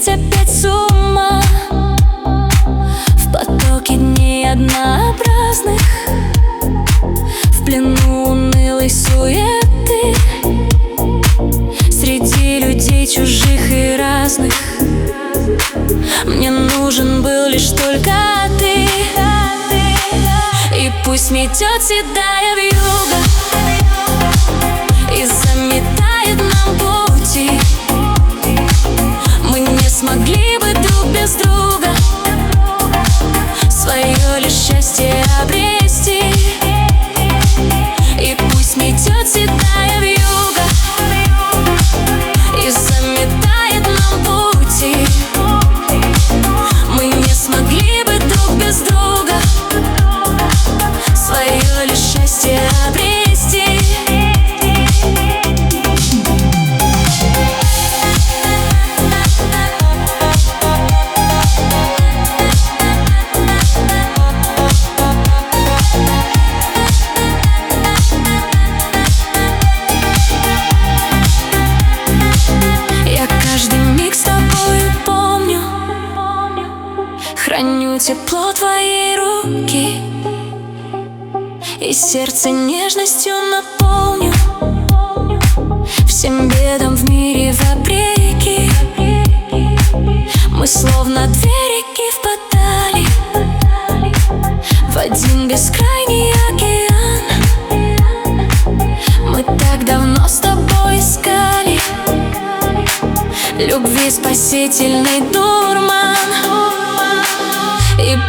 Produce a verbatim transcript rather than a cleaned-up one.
опять с ума в потоке дней однообразных, в плену унылой суеты, среди людей чужих и разных. Мне нужен был лишь только ты, и пусть метет седая вьюга и заметает нам пути. Мы не смогли бы друг без друга свое лишь счастье обрести. И пусть метет седая вьюга и заметает нам пути. Мы не смогли бы друг без друга свое лишь счастье обрести. Храню тепло твоей руки и сердце нежностью наполню. Всем бедам в мире вопреки мы словно две реки впадали в один бескрайний океан. Мы так давно с тобой искали любви спасительный дурман.